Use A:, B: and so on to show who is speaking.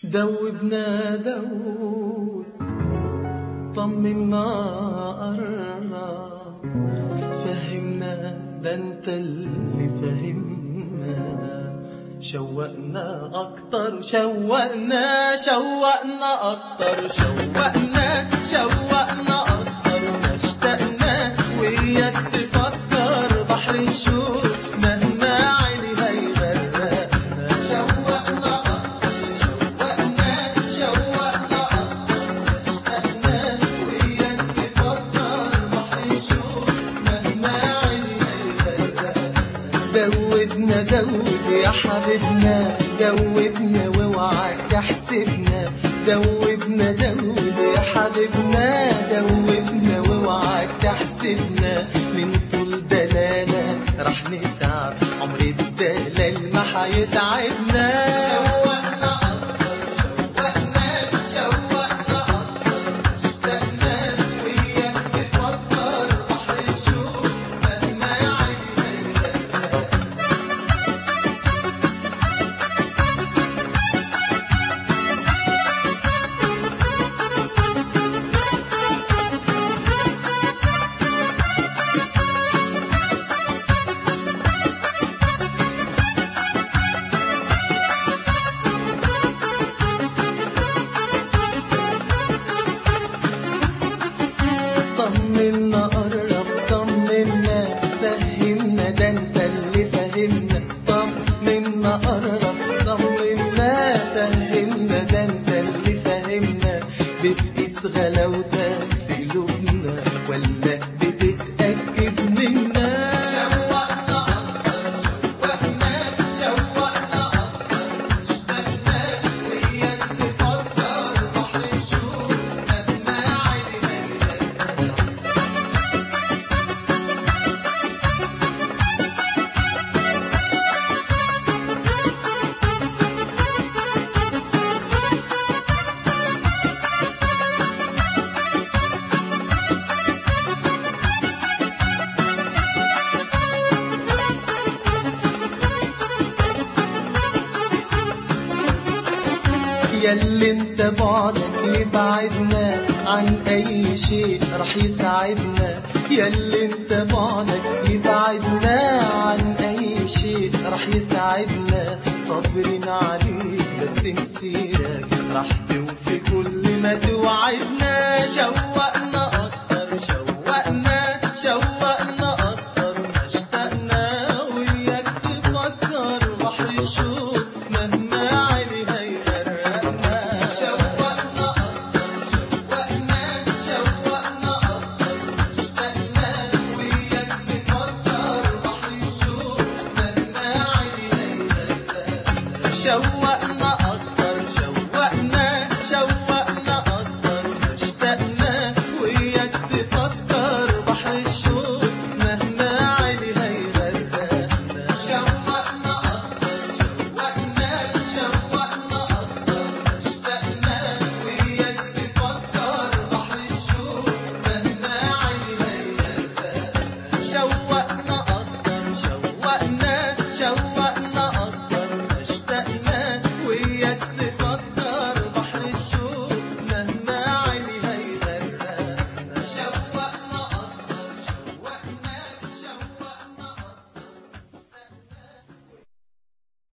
A: دوبنا دوب طمنا قرب فهمنا ده انت اللي فهمنا شوقنا اكتر شوقنا اكتر شوقنا اكتر ما اشتقنا وياك تفكر بحر الشوق مهما عيني هيغرقنا شوقنا اكتر شوقنا اكتر ما اشتقنا وياك تفكر بحر الشوق مهما عيني هيغرقنا دوب يا حبيبنا دوبنا واوعى تحسبنا دوبنا يا حبيبنا دوبنا واوعى تحسبنا من طول دلالة رح نتعب عمر الدلال ما حيتعبنا شوقنا اكتر اشتقنا وياك تفكر بحر الشوق مهما عيني طمنا قرب طمنا فهمنا ده انت اللي فهمنا طمنا قرب طمنا فهمنا ده انت اللي فهمنا بتقيس غلاوتك في قلوبنا ولا بتتأكد منا شوقنا اكتر اشتقنا وياك تفكر بحر الشوق مهما عيني ياللي انت بعدك يبعدنا عن اي شيء رح يساعدنا ياللي انت بعدك يبعدنا عن اي شيء رح يساعدنا صابرين عليك بس مسيرك رح توفي كل ما توعدنا شوقنا اكتر اكتر ما اشتقنا وياك تفكر بحر الشوق مهما عيني هيغرقنا شوقنا اكتر اشتقنا وياك تفكر بحر الشوق مهما عيني هيغرقنا شوقنا اكتر